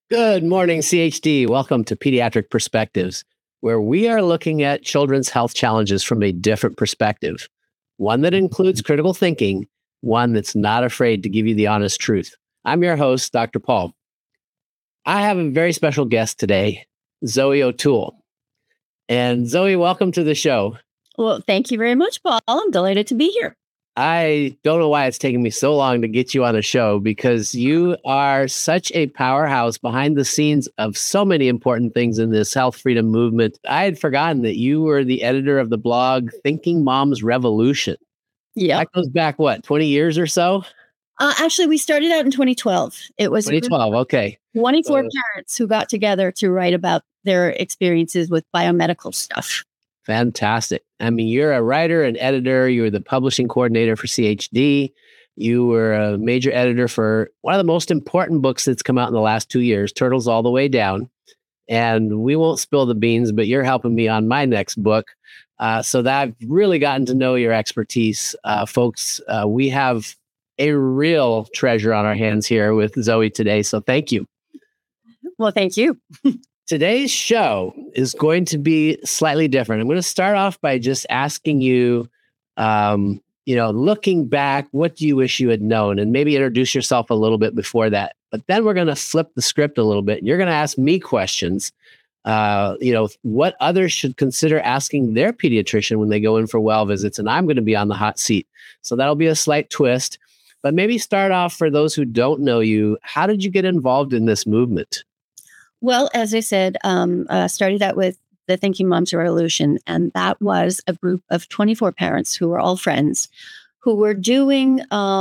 Good morning, CHD. Welcome to Pediatric Perspectives, where we are looking at children's health challenges from a different perspective, one that includes critical thinking, one that's not afraid to give you the honest truth. I'm your host, Dr. Paul. I have a very special guest today, Zoe O'Toole. And Zoe, welcome to the show. Well, thank you very much, Paul. I'm delighted to be here. I don't know why it's taken me so long to get you on a show because you are such a powerhouse behind the scenes of so many important things in this health freedom movement. I had forgotten that you were the editor of the blog Thinking Moms Revolution. Yeah. That goes back, 20 years or so? Actually, we started out in 2012. It was 2012, okay. 24 parents who got together to write about their experiences with biomedical stuff. Fantastic. I mean, you're a writer and editor. You were the publishing coordinator for CHD. You were a major editor for one of the most important books that's come out in the last 2 years, Turtles All the Way Down. And we won't spill the beans, but you're helping me on my next book. So that I've really gotten to know your expertise. Folks, we have a real treasure on our hands here with Zoe today. So thank you. Well, thank you. Today's show is going to be slightly different. I'm going to start off by just asking you, looking back, what do you wish you had known? And maybe introduce yourself a little bit before that. But then we're going to flip the script a little bit. You're going to ask me questions, what others should consider asking their pediatrician when they go in for well visits. And I'm going to be on the hot seat. So that'll be a slight twist. But maybe start off for those who don't know you. How did you get involved in this movement? Well, as I said, started out with the Thinking Moms Revolution, and that was a group of 24 parents who were all friends who were doing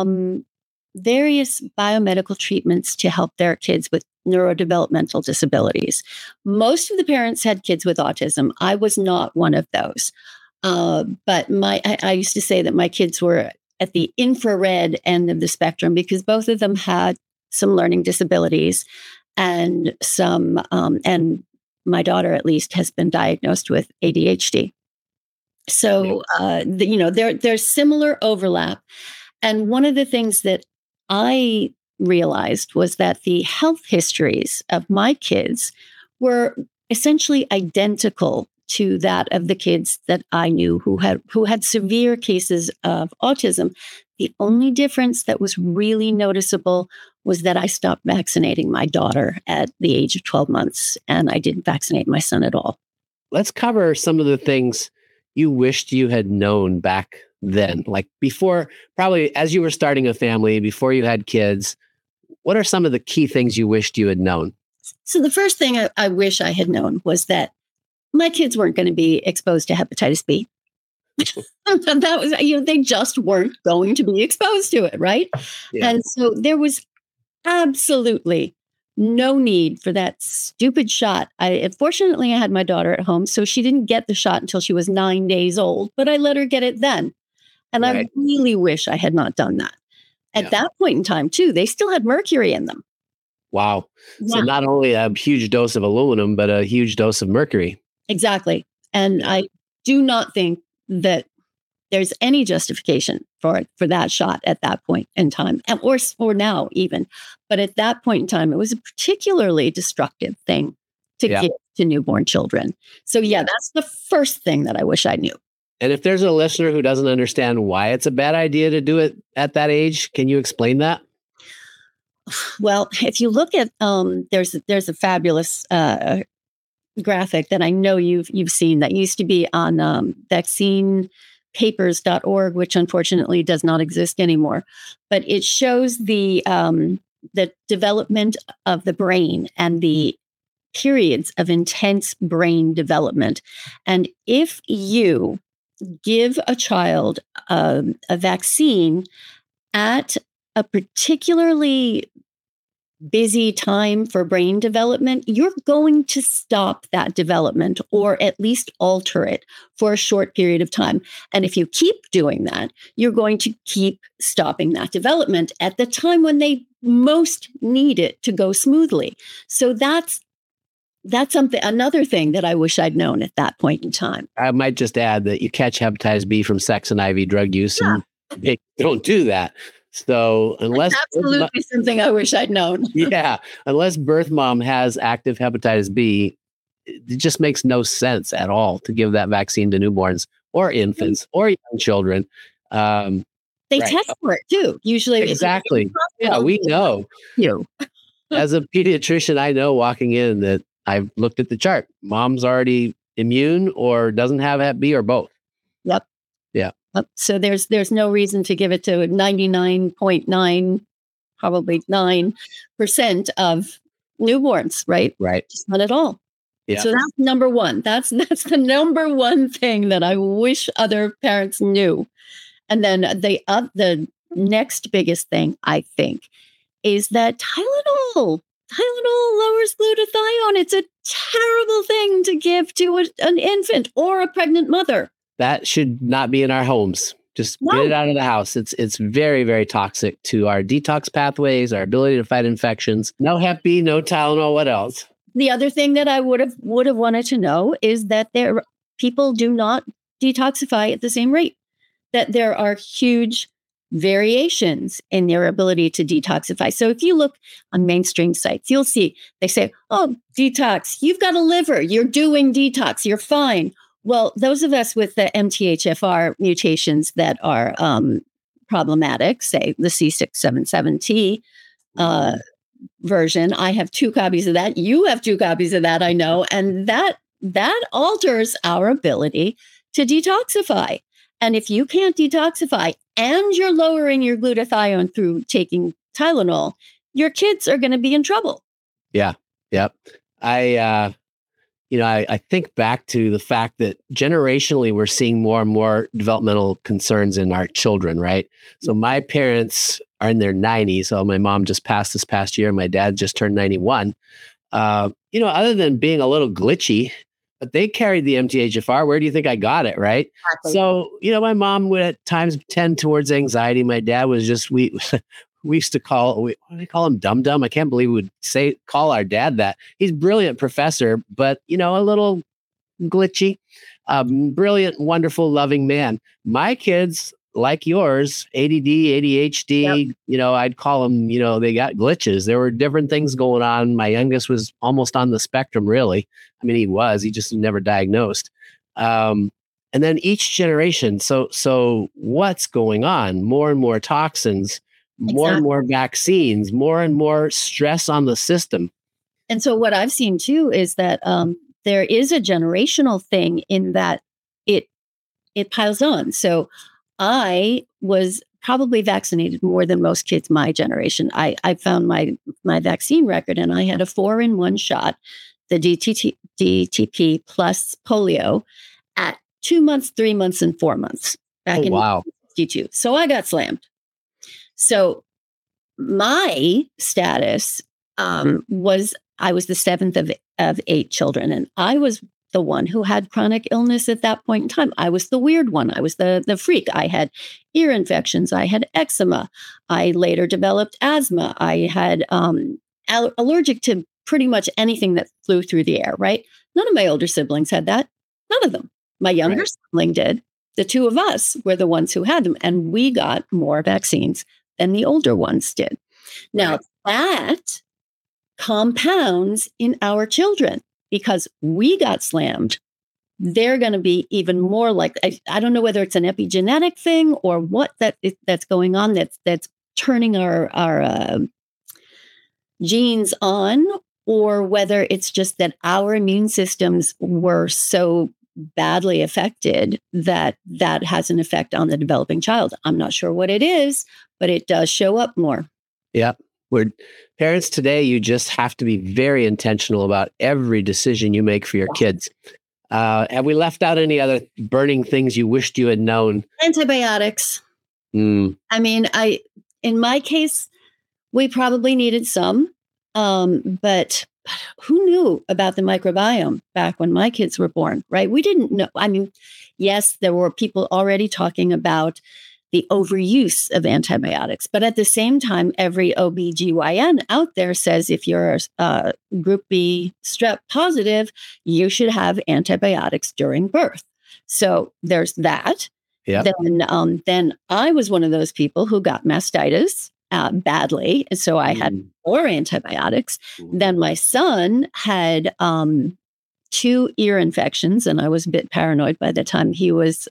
various biomedical treatments to help their kids with neurodevelopmental disabilities. Most of the parents had kids with autism. I was not one of those. But I used to say that my kids were at the infrared end of the spectrum because both of them had some learning disabilities. And and my daughter at least has been diagnosed with ADHD. So, there's similar overlap. And one of the things that I realized was that the health histories of my kids were essentially identical to that of the kids that I knew who had severe cases of autism. The only difference that was really noticeable was that I stopped vaccinating my daughter at the age of 12 months, and I didn't vaccinate my son at all. Let's cover some of the things you wished you had known back then, like before, probably as you were starting a family, before you had kids. What are some of the key things you wished you had known? So the first thing I wish I had known was that my kids weren't going to be exposed to hepatitis B. That was, they just weren't going to be exposed to it, right? Yeah. And so there was absolutely no need for that stupid shot. Fortunately, I had my daughter at home, so she didn't get the shot until she was 9 days old, but I let her get it then. And right. I really wish I had not done that. At that point in time, too, they still had mercury in them. Wow. Yeah. So not only a huge dose of aluminum, but a huge dose of mercury. Exactly. And I do not think that there's any justification for that shot at that point in time, or now even. But at that point in time, it was a particularly destructive thing to give to newborn children. So that's the first thing that I wish I knew. And if there's a listener who doesn't understand why it's a bad idea to do it at that age, can you explain that? Well, if you look at there's a fabulous graphic that I know you've seen that used to be on vaccinepapers.org, which unfortunately does not exist anymore. But it shows the development of the brain and the periods of intense brain development. And if you give a child a vaccine at a particularly busy time for brain development, you're going to stop that development or at least alter it for a short period of time. And if you keep doing that, you're going to keep stopping that development at the time when they most need it to go smoothly. So that's another thing that I wish I'd known at that point in time. I might just add that you catch hepatitis B from sex and IV drug use, and they don't do that. So unless Absolutely something I wish I'd known. yeah, unless birth mom has active hepatitis B, it just makes no sense at all to give that vaccine to newborns or infants or young children. They Right. test for it too. Usually, Exactly. Yeah, we know. You. As a pediatrician, I know walking in that I've looked at the chart. Mom's already immune or doesn't have Hep B or both. Yep. Yeah. Yep. So there's no reason to give it to 99.9, probably 9% of newborns, right? Right. Just not at all. Yeah. So that's number one. That's the number one thing that I wish other parents knew. And then the next biggest thing, I think, is that Tylenol lowers glutathione. It's a terrible thing to give to an infant or a pregnant mother. That should not be in our homes. Just get it out of the house. It's very, very toxic to our detox pathways, our ability to fight infections. No Hep B, no Tylenol. What else? The other thing that I would have wanted to know is that people do not detoxify at the same rate. That there are huge variations in their ability to detoxify. So if you look on mainstream sites, you'll see they say, "Oh, detox, you've got a liver, you're doing detox, you're fine." Well, those of us with the MTHFR mutations that are problematic, say the C677T version, I have 2 copies of that. You have 2 copies of that, I know, and that alters our ability to detoxify. And if you can't detoxify and you're lowering your glutathione through taking Tylenol, your kids are going to be in trouble. Yeah. Yep. I think back to the fact that generationally we're seeing more and more developmental concerns in our children, right? So my parents are in their 90s. So my mom just passed this past year. My dad just turned 91. Other than being a little glitchy, but they carried the MTHFR. Where do you think I got it? Right. Exactly. So, my mom would at times tend towards anxiety. My dad was just, we used to call him dum-dum. I can't believe we would call our dad that. He's a brilliant professor, but, a little glitchy, brilliant, wonderful, loving man. My kids, like yours, ADD, ADHD, yep. I'd call them, they got glitches. There were different things going on. My youngest was almost on the spectrum, really. I mean, he just never diagnosed. And then each generation. So what's going on? More and more toxins, more and more vaccines, more and more stress on the system. And so what I've seen too is that there is a generational thing in that it piles on. So I was probably vaccinated more than most kids my generation. I found my vaccine record, and I had a 4-in-1 shot, the DTP plus polio, at 2 months, 3 months, and 4 months back in 1962. So I got slammed. So my status was I was the 7th of 8 children, and I was the one who had chronic illness at that point in time. I was the weird one. I was the freak. I had ear infections. I had eczema. I later developed asthma. I had allergic to pretty much anything that flew through the air, right? None of my older siblings had that. None of them. My younger sibling did. The 2 of us were the ones who had them, and we got more vaccines than the older ones did. Now, that compounds in our children. Because we got slammed, they're going to be even more like, I don't know whether it's an epigenetic thing or what that's going on that's turning our genes on, or whether it's just that our immune systems were so badly affected that has an effect on the developing child. I'm not sure what it is, but it does show up more. Yeah. We're parents today, you just have to be very intentional about every decision you make for your kids. Have we left out any other burning things you wished you had known? Antibiotics. I mean, in my case, we probably needed some, but who knew about the microbiome back when my kids were born, right? We didn't know. I mean, yes, there were people already talking about the overuse of antibiotics. But at the same time, every OBGYN out there says if you're group B strep positive, you should have antibiotics during birth. So there's that. Yeah. Then I was one of those people who got mastitis badly. And so I had 4 antibiotics. Then my son had 2 ear infections, and I was a bit paranoid by the time he was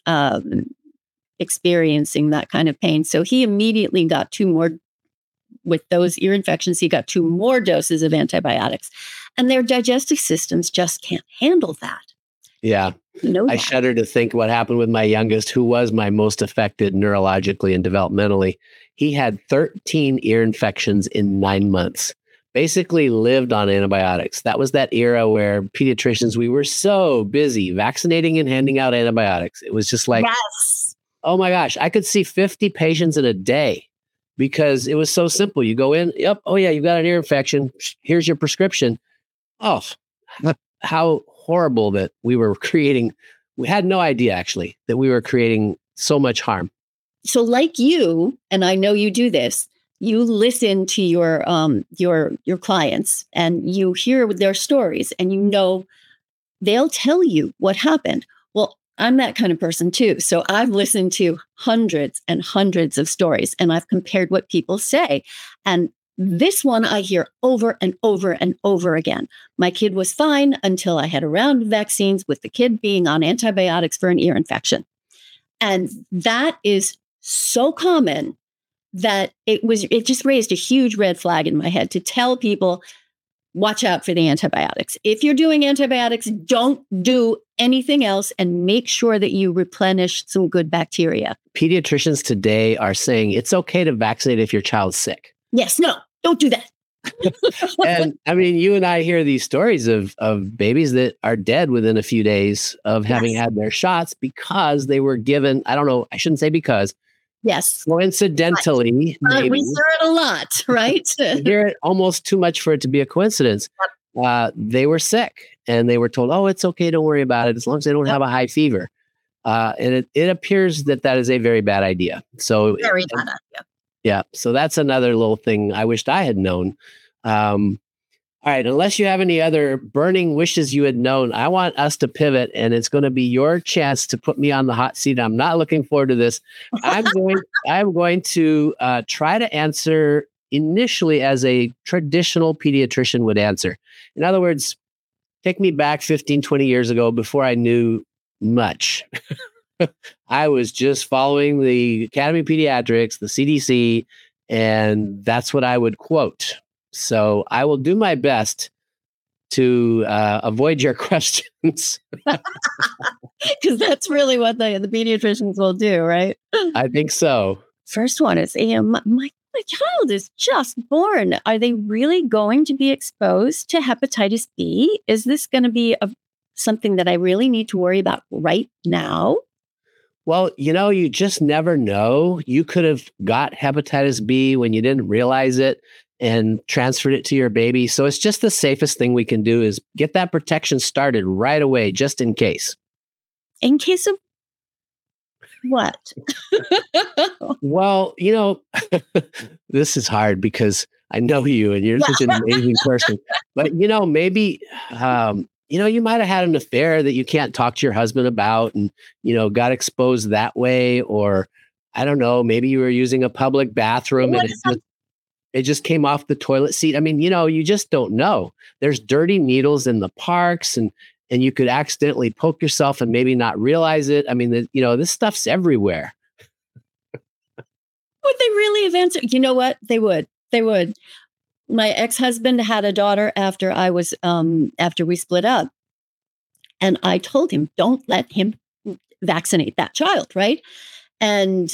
experiencing that kind of pain. So he immediately got 2 more. With those ear infections, he got 2 more doses of antibiotics, and their digestive systems just can't handle that. Yeah. I shudder to think what happened with my youngest, who was my most affected neurologically and developmentally. He had 13 ear infections in 9 months, basically lived on antibiotics. That was that era where pediatricians, we were so busy vaccinating and handing out antibiotics. It was just like, yes. Oh my gosh, I could see 50 patients in a day because it was so simple. You go in, yep, oh yeah, you got an ear infection. Here's your prescription. Oh, how horrible that we were creating. We had no idea actually that we were creating so much harm. So like you, and I know you do this, you listen to your clients and you hear their stories and you know they'll tell you what happened. Well, I'm that kind of person too. So I've listened to hundreds and hundreds of stories and I've compared what people say. And this one I hear over and over and over again. My kid was fine until I had a round of vaccines with the kid being on antibiotics for an ear infection. And that is so common that it just raised a huge red flag in my head to tell people, watch out for the antibiotics. If you're doing antibiotics, don't do anything else and make sure that you replenish some good bacteria. Pediatricians today are saying it's okay to vaccinate if your child's sick. Yes, no, don't do that. And I mean, you and I hear these stories of babies that are dead within a few days of having had their shots because they were given, I don't know, I shouldn't say because. Yes. Coincidentally. Right. We hear it a lot, right? We hear it almost too much for it to be a coincidence. They were sick and they were told, oh, it's okay, don't worry about it, as long as they don't have a high fever. And it appears that is a very bad idea. So very bad idea. Yeah. So that's another little thing I wished I had known. All right. Unless you have any other burning wishes you had known, I want us to pivot, and it's going to be your chance to put me on the hot seat. I'm not looking forward to this. I'm going to try to answer initially as a traditional pediatrician would answer. In other words, take me back 15, 20 years ago before I knew much. I was just following the Academy of Pediatrics, the CDC, and that's what I would quote. So I will do my best to avoid your questions. Because that's really what the pediatricians will do, right? I think so. First one is, my child is just born. Are they really going to be exposed to hepatitis B? Is this going to be something that I really need to worry about right now? Well, you just never know. You could have got hepatitis B when you didn't realize it and transferred it to your baby. So it's just the safest thing we can do is get that protection started right away, just in case. In case of what? Well, this is hard because I know you and you're such an amazing person. But, maybe, you might have had an affair that you can't talk to your husband about and, got exposed that way. Or I don't know, maybe you were using a public bathroom and it just came off the toilet seat. I mean, you just don't know. There's dirty needles in the parks and you could accidentally poke yourself and maybe not realize it. I mean, this stuff's everywhere. Would they really have answered? You know what? They would. My ex-husband had a daughter after we split up. And I told him, don't let him vaccinate that child, right? And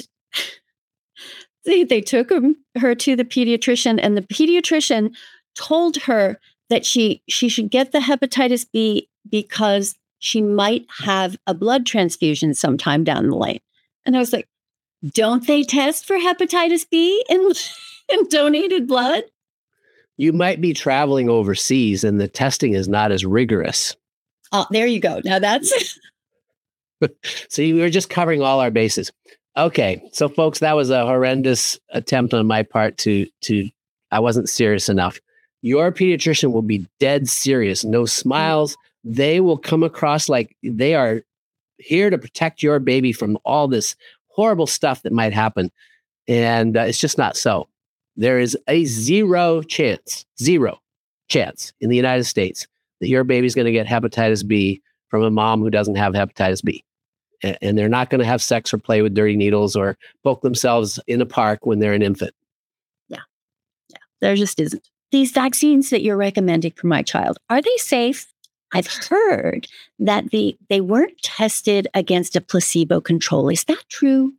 they took her to the pediatrician, and the pediatrician told her that she should get the hepatitis B because she might have a blood transfusion sometime down the lane. And I was like, don't they test for hepatitis B in donated blood? You might be traveling overseas and the testing is not as rigorous. Oh, there you go. Now that's... So we were just covering all our bases. Okay. So folks, that was a horrendous attempt on my part to I wasn't serious enough. Your pediatrician will be dead serious. No smiles. They will come across like they are here to protect your baby from all this horrible stuff that might happen. And it's just not so. There is a zero chance in the United States that your baby's going to get hepatitis B from a mom who doesn't have hepatitis B. And they're not going to have sex or play with dirty needles or poke themselves in a park when they're an infant. Yeah. There just isn't. These vaccines that you're recommending for my child, are they safe? I've heard that they weren't tested against a placebo control. Is that true?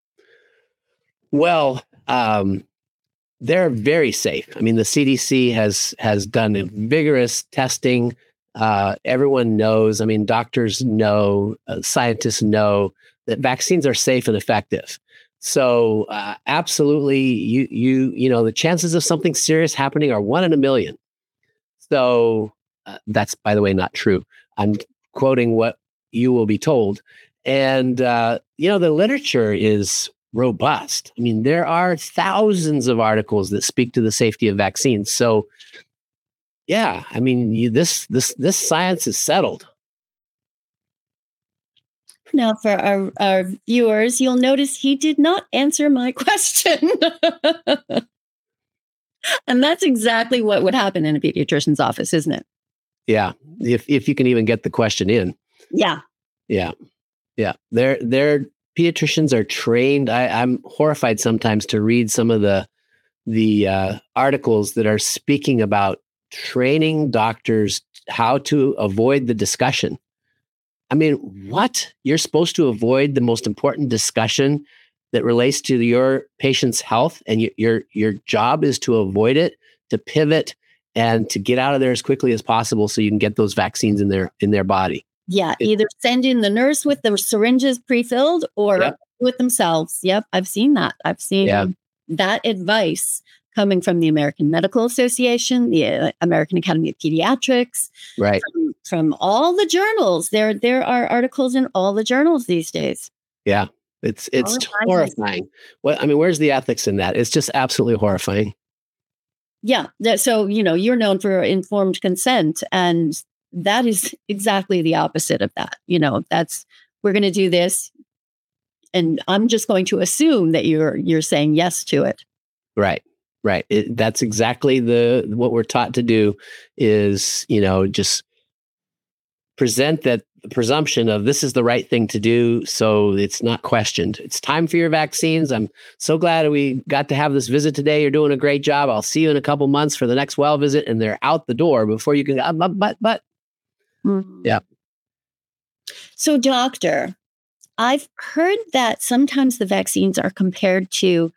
Well, they're very safe. I mean, the CDC has done a vigorous testing. Everyone knows. I mean, doctors know, scientists know that vaccines are safe and effective. So, absolutely, you know, the chances of something serious happening are 1 in a million. So, that's, by the way, not true. I'm quoting what you will be told, and you know, the literature is robust. I mean, there are thousands of articles that speak to the safety of vaccines. So, yeah, I mean, this science is settled. Now, for our viewers, you'll notice he did not answer my question. And that's exactly what would happen in a pediatrician's office, isn't it? Yeah, if you can even get the question in. Yeah. Their pediatricians are trained. I'm horrified sometimes to read some of the articles that are speaking about training doctors how to avoid the discussion. I mean, what? You're supposed to avoid the most important discussion that relates to your patient's health, and your job is to avoid it, to pivot, and to get out of there as quickly as possible so you can get those vaccines in their body. Yeah, either send in the nurse with the syringes pre-filled or with themselves. Yep, I've seen that. I've seen that advice coming from the American Medical Association, the American Academy of Pediatrics, right? From all the journals. There are articles in all the journals these days. Yeah, it's horrifying. Well, I mean, where's the ethics in that? It's just absolutely horrifying. Yeah. So, you know, you're known for informed consent, and that is exactly the opposite of that. You know, we're going to do this, and I'm just going to assume that you're saying yes to it. Right. That's exactly what we're taught to do is, you know, just present that presumption of this is the right thing to do, so it's not questioned. It's time for your vaccines. I'm so glad we got to have this visit today. You're doing a great job. I'll see you in a couple months for the next well visit, and they're out the door before you can. But. Yeah. So, doctor, I've heard that sometimes the vaccines are compared to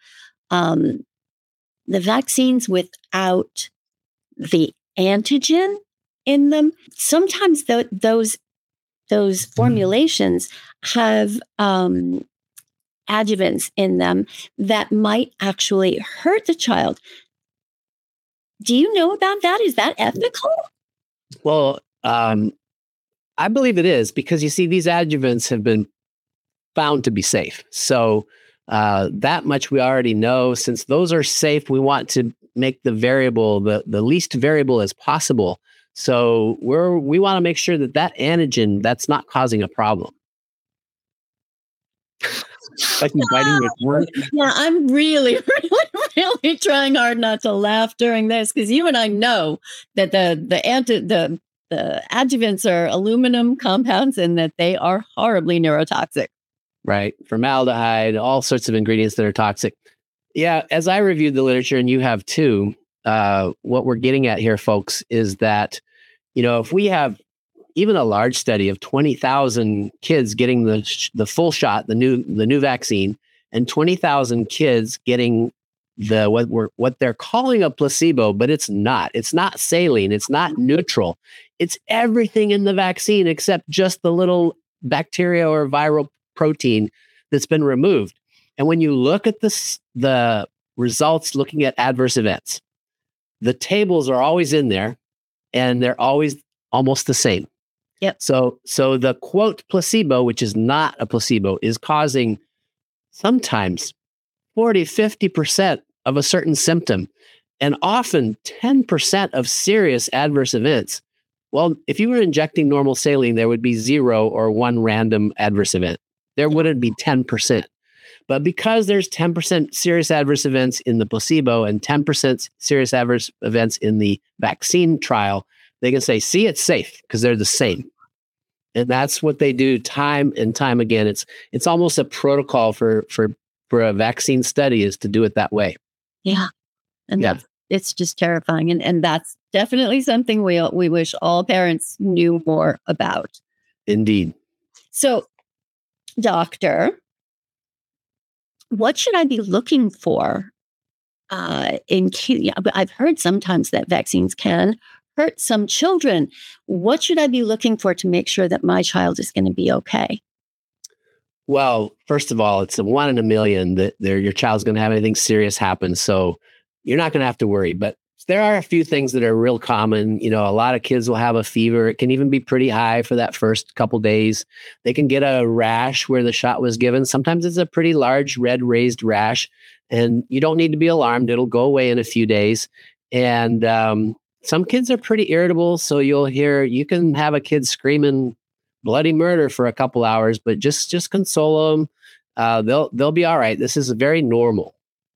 the vaccines without the antigen in them. Sometimes those formulations have adjuvants in them that might actually hurt the child. Do you know about that? Is that ethical? Well, I believe it is, because you see, these adjuvants have been found to be safe. So that much we already know. Since those are safe, we want to make the variable the least variable as possible. So we want to make sure that antigen, that's not causing a problem. Like you're biting your tongue. Yeah, I'm really trying hard not to laugh during this, because you and I know that the adjuvants are aluminum compounds and that they are horribly neurotoxic. Right. Formaldehyde, all sorts of ingredients that are toxic. Yeah. As I reviewed the literature, and you have too, what we're getting at here, folks, is that, you know, if we have even a large study of 20,000 kids getting the full shot, the new vaccine, and 20,000 kids getting what they're calling a placebo, but it's not. It's not saline. It's not neutral. It's everything in the vaccine except just the little bacteria or viral protein that's been removed. And when you look at the results, looking at adverse events, the tables are always in there, and they're always almost the same. Yep. So the quote placebo, which is not a placebo, is causing sometimes 40, 50% of a certain symptom, and often 10% of serious adverse events. Well, if you were injecting normal saline, there would be 0 or 1 random adverse event. There wouldn't be 10%. But because there's 10% serious adverse events in the placebo and 10% serious adverse events in the vaccine trial, they can say, see, it's safe because they're the same. And that's what they do time and time again. It's almost a protocol for a vaccine study is to do it that way. Yeah. And it's just terrifying. And that's definitely something we wish all parents knew more about. Indeed. So, doctor, what should I be looking for in kids? I've heard sometimes that vaccines can hurt some children. What should I be looking for to make sure that my child is going to be okay? Well, first of all, it's a 1 in a million that your child's going to have anything serious happen. So you're not going to have to worry. But there are a few things that are real common. You know, a lot of kids will have a fever. It can even be pretty high for that first couple days. They can get a rash where the shot was given. Sometimes it's a pretty large red raised rash, and you don't need to be alarmed. It'll go away in a few days. And some kids are pretty irritable. So you can have a kid screaming bloody murder for a couple hours, but just console them. They'll be all right. This is very normal.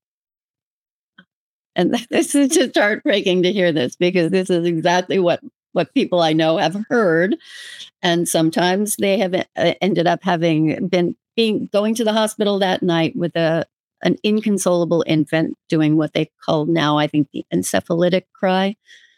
And this is just heartbreaking to hear this, because this is exactly what people I know have heard. And sometimes they have ended up having going to the hospital that night with an inconsolable infant doing what they call now, I think, the encephalitic cry.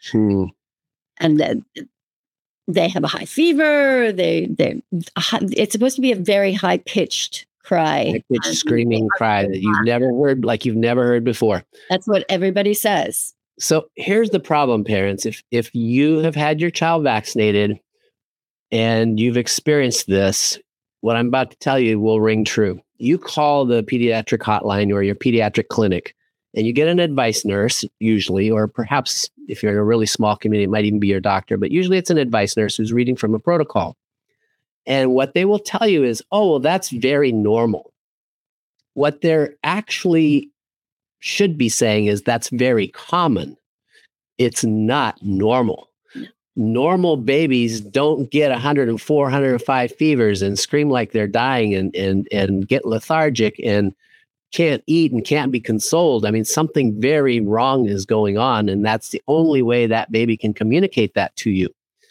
And then they have a high fever. It's supposed to be a very high pitched cry, high-pitched screaming cry that you've never heard before. That's what everybody says. So here's the problem, parents. If you have had your child vaccinated and you've experienced this, what I'm about to tell you will ring true. You call the pediatric hotline or your pediatric clinic, and you get an advice nurse, usually, or perhaps if you're in a really small community, it might even be your doctor, but usually it's an advice nurse who's reading from a protocol. And what they will tell you is, oh, well, that's very normal. What they're actually should be saying is that's very common. It's not normal. Normal babies don't get 104, 105 fevers and scream like they're dying and get lethargic and can't eat and can't be consoled. I mean, something very wrong is going on, and that's the only way that baby can communicate that to you.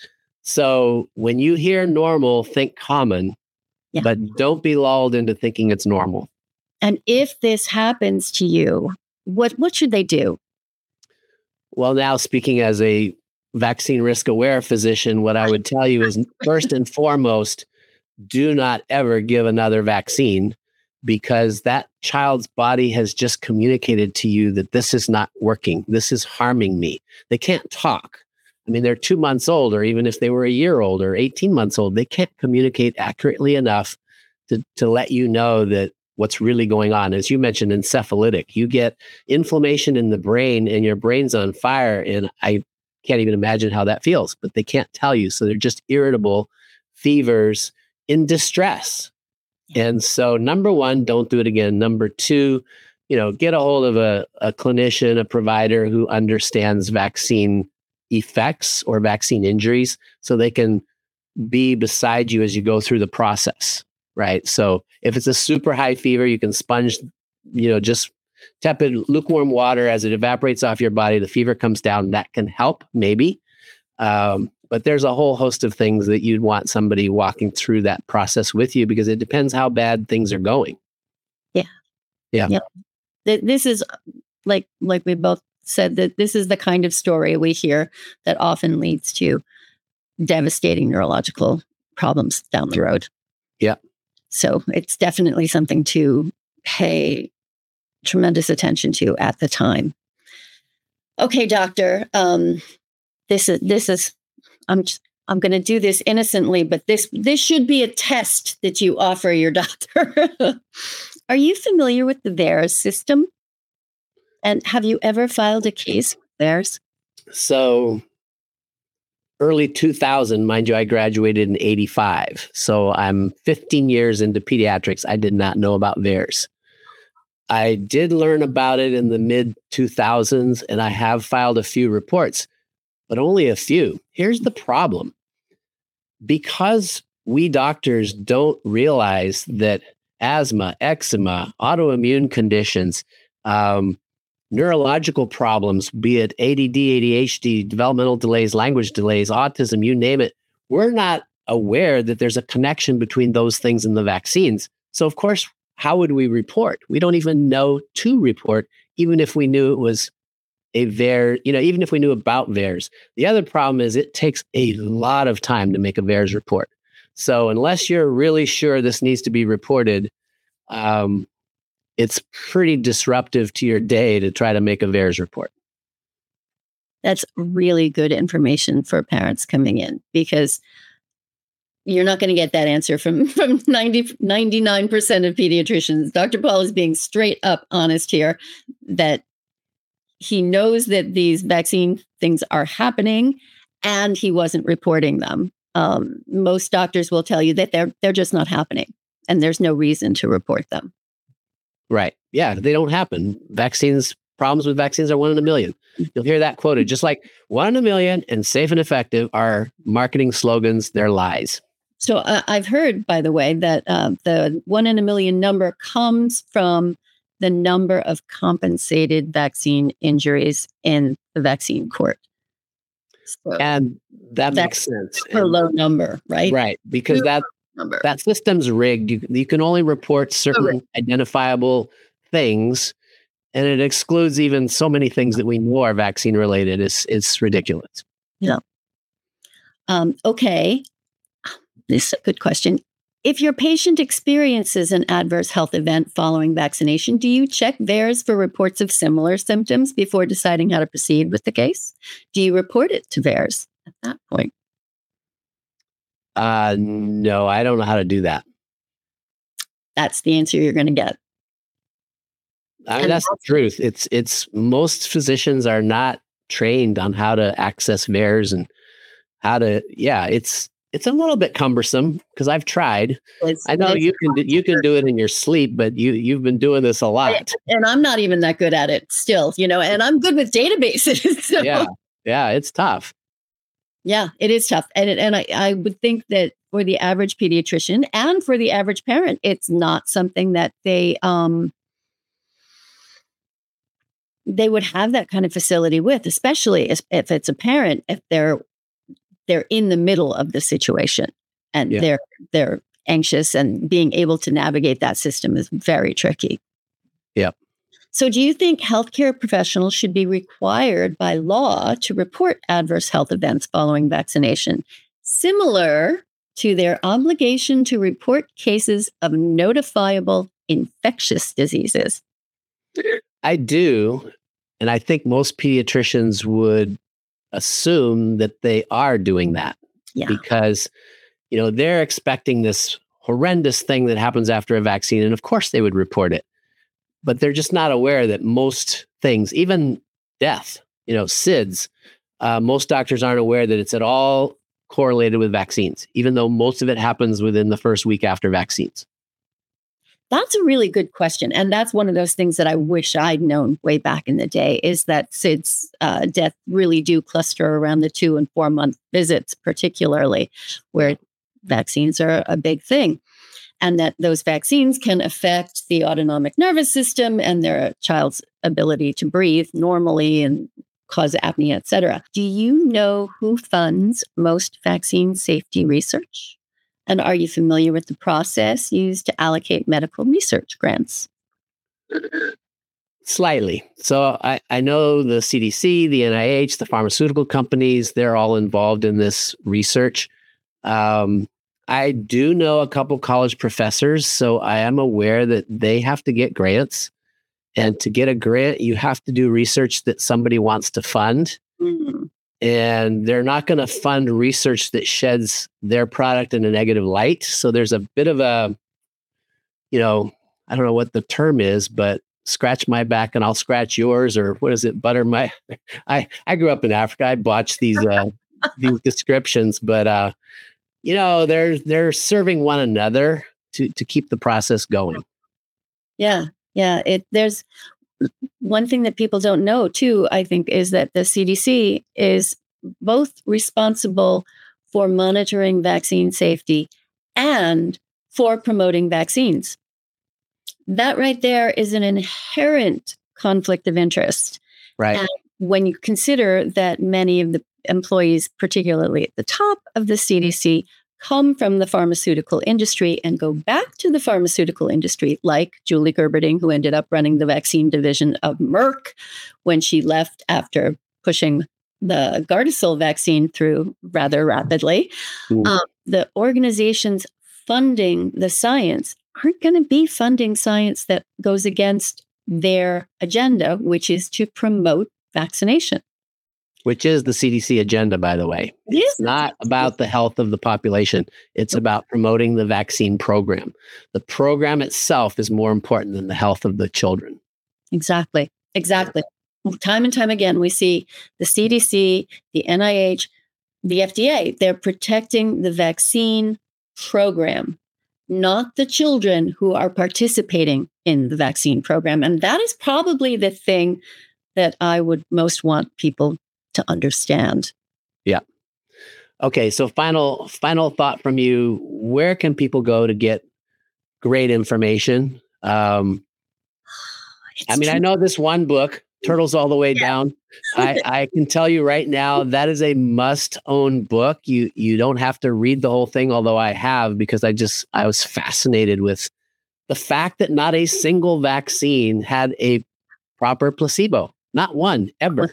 So when you hear normal, think common, but don't be lulled into thinking it's normal. And if this happens to you, what should they do? Well, now speaking as a vaccine risk aware physician, what I would tell you is first and foremost, do not ever give another vaccine, because that child's body has just communicated to you that this is not working. This is harming me. They can't talk. I mean, they're 2 months old, or even if they were a year old or 18 months old, they can't communicate accurately enough to let you know that what's really going on. As you mentioned, encephalitic, you get inflammation in the brain and your brain's on fire. And I can't even imagine how that feels, but they can't tell you. So they're just irritable, fevers, in distress. And so number one, don't do it again. Number two, get a hold of a clinician, a provider who understands vaccine effects or vaccine injuries, so they can be beside you as you go through the process, right? So if it's a super high fever, you can sponge, just tepid, lukewarm water as it evaporates off your body. The fever comes down. That can help, maybe. But there's a whole host of things that you'd want somebody walking through that process with you, because it depends how bad things are going. Yeah. This is like we both said, that this is the kind of story we hear that often leads to devastating neurological problems down the road. Yeah. So it's definitely something to pay tremendous attention to at the time. Okay, doctor. This is. I'm going to do this innocently, but this should be a test that you offer your doctor. Are you familiar with the VAERS system? And have you ever filed a case with VAERS? So early 2000, mind you, I graduated in 85. So I'm 15 years into pediatrics. I did not know about VAERS. I did learn about it in the mid 2000s, and I have filed a few reports. but only a few. Here's the problem. Because we doctors don't realize that asthma, eczema, autoimmune conditions, neurological problems, be it ADD, ADHD, developmental delays, language delays, autism, you name it, we're not aware that there's a connection between those things and the vaccines. So, of course, how would we report? We don't even know to report, even if we knew it was a VAERS, even if we knew about VAERS. The other problem is it takes a lot of time to make a VAERS report. So unless you're really sure this needs to be reported, it's pretty disruptive to your day to try to make a VAERS report. That's really good information for parents coming in, because you're not going to get that answer from 99% of pediatricians. Dr. Paul is being straight up honest here that he knows that these vaccine things are happening and he wasn't reporting them. Most doctors will tell you that they're just not happening and there's no reason to report them. Right. Yeah, they don't happen. Problems with vaccines are 1 in a million. You'll hear that quoted, just like 1 in a million and safe and effective are marketing slogans. They're lies. So I've heard, by the way, that the 1 in a million number comes from the number of compensated vaccine injuries in the vaccine court. So and that makes sense. A low number, right? Right, because that system's rigged. You can only report certain identifiable things, and it excludes even so many things that we know are vaccine related. It's ridiculous. Yeah. Okay. This is a good question. If your patient experiences an adverse health event following vaccination, do you check VAERS for reports of similar symptoms before deciding how to proceed with the case? Do you report it to VAERS at that point? No, I don't know how to do that. That's the answer you're going to get. I mean, that's the truth. It's most physicians are not trained on how to access VAERS and how to. Yeah, it's a little bit cumbersome because I've tried. I know you can do it in your sleep, but you've been doing this a lot. And I'm not even that good at it still, and I'm good with databases. So. Yeah, it's tough. Yeah, it is tough. And I would think that for the average pediatrician and for the average parent, it's not something that they would have that kind of facility with, especially if it's a parent, if they're in the middle of the situation and they're anxious, and being able to navigate that system is very tricky. Yep. So do you think healthcare professionals should be required by law to report adverse health events following vaccination, similar to their obligation to report cases of notifiable infectious diseases? I do. And I think most pediatricians would assume that they are doing that because, they're expecting this horrendous thing that happens after a vaccine. And of course they would report it, but they're just not aware that most things, even death, SIDS, most doctors aren't aware that it's at all correlated with vaccines, even though most of it happens within the first week after vaccines. That's a really good question. And that's one of those things that I wish I'd known way back in the day, is that SIDS death really do cluster around the 2 and 4 month visits, particularly where vaccines are a big thing. And that those vaccines can affect the autonomic nervous system and their child's ability to breathe normally and cause apnea, et cetera. Do you know who funds most vaccine safety research? And are you familiar with the process used to allocate medical research grants? Slightly. So I know the CDC, the NIH, the pharmaceutical companies, they're all involved in this research. I do know a couple college professors, so I am aware that they have to get grants. And to get a grant, you have to do research that somebody wants to fund. Mm-hmm. And they're not going to fund research that sheds their product in a negative light. So there's a bit of a, I don't know what the term is, but scratch my back and I'll scratch yours, or what is it? Butter my. I grew up in Africa. I botched these descriptions, but they're serving one another to keep the process going. Yeah. There's one thing that people don't know too, I think, is that the CDC is both responsible for monitoring vaccine safety and for promoting vaccines. That right there is an inherent conflict of interest. Right. And when you consider that many of the employees, particularly at the top of the CDC, come from the pharmaceutical industry and go back to the pharmaceutical industry, like Julie Gerberding, who ended up running the vaccine division of Merck when she left after pushing the Gardasil vaccine through rather rapidly. The organizations funding the science aren't going to be funding science that goes against their agenda, which is to promote vaccination. Which is the CDC agenda, by the way. It's not about the health of the population. It's about promoting the vaccine program. The program itself is more important than the health of the children. Exactly. Time and time again, we see the CDC, the NIH, the FDA, they're protecting the vaccine program, not the children who are participating in the vaccine program. And that is probably the thing that I would most want people to understand. Yeah. Okay. So final thought from you. Where can people go to get great information? I know this one book, Turtles All the Way Down. I can tell you right now, that is a must-own book. You don't have to read the whole thing, although I have, because I was fascinated with the fact that not a single vaccine had a proper placebo. Not one, ever.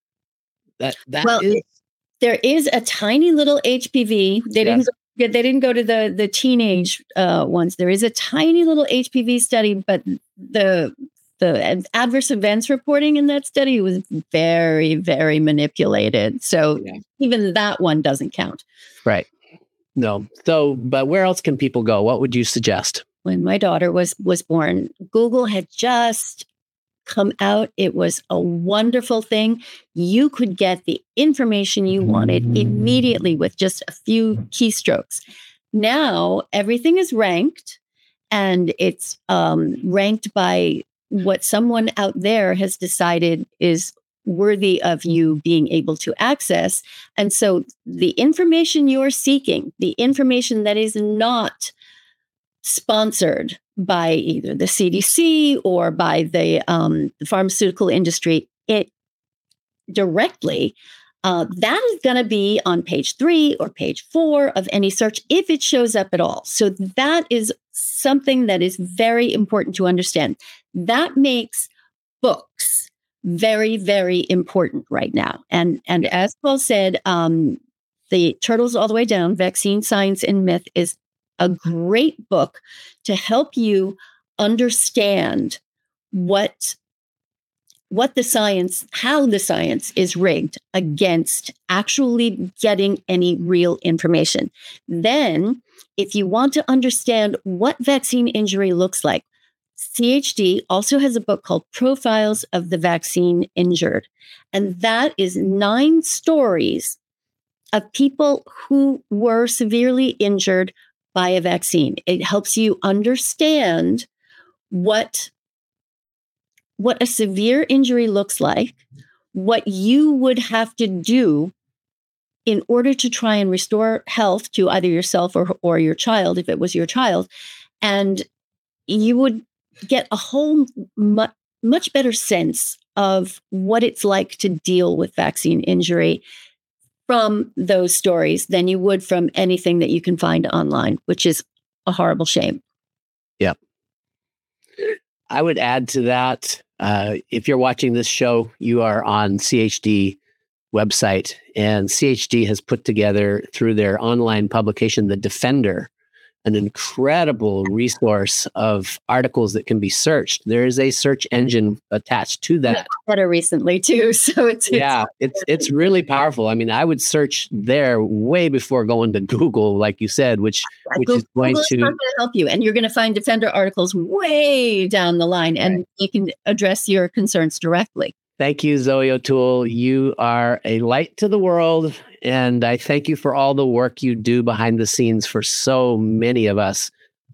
There is a tiny little HPV. They didn't go to the teenage ones. There is a tiny little HPV study, but the adverse events reporting in that study was very, very manipulated. So even that one doesn't count. Right. No. So, but where else can people go? What would you suggest? When my daughter was born, Google had just come out. It was a wonderful thing. You could get the information you wanted immediately with just a few keystrokes. Now everything is ranked, and it's ranked by what someone out there has decided is worthy of you being able to access. And so the information you're seeking, the information that is not sponsored by either the CDC or by the pharmaceutical industry, it directly, that is going to be on page 3 or page 4 of any search, if it shows up at all. So that is something that is very important to understand. That makes books very, very important right now. And as Paul said, the Turtles All the Way Down, Vaccine, Science, and Myth is a great book to help you understand what the science, how the science is rigged against actually getting any real information. Then, if you want to understand what vaccine injury looks like, CHD also has a book called Profiles of the Vaccine Injured. And that is 9 stories of people who were severely injured by a vaccine. It helps you understand what a severe injury looks like, what you would have to do in order to try and restore health to either yourself or your child, if it was your child. And you would get a whole much better sense of what it's like to deal with vaccine injury from those stories than you would from anything that you can find online, which is a horrible shame. Yep. I would add to that, if you're watching this show, you are on CHD website, and CHD has put together through their online publication, The Defender, an incredible resource of articles that can be searched. There is a search engine attached to that. Better recently too, so it's really powerful. I mean, I would search there way before going to Google, like you said, which is going to help you, and you're going to find Defender articles way down the line, and you can address your concerns directly. Thank you, Zoe O'Toole. You are a light to the world, and I thank you for all the work you do behind the scenes for so many of us.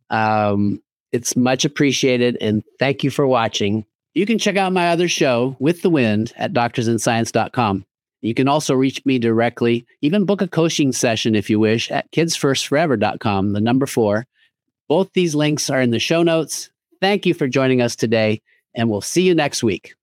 It's much appreciated, and thank you for watching. You can check out my other show, With the Wind, at doctorsandscience.com. You can also reach me directly, even book a coaching session if you wish at kidsfirstforever.com, the number 4. Both these links are in the show notes. Thank you for joining us today, and we'll see you next week.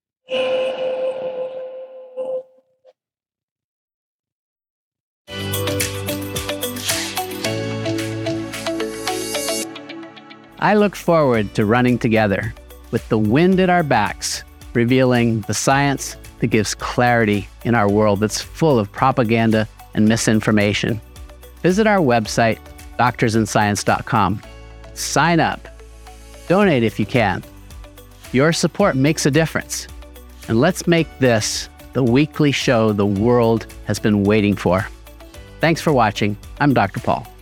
I look forward to running together with the wind at our backs, revealing the science that gives clarity in our world that's full of propaganda and misinformation. Visit our website, doctorsandscience.com. Sign up. Donate if you can. Your support makes a difference. And let's make this the weekly show the world has been waiting for. Thanks for watching. I'm Dr. Paul.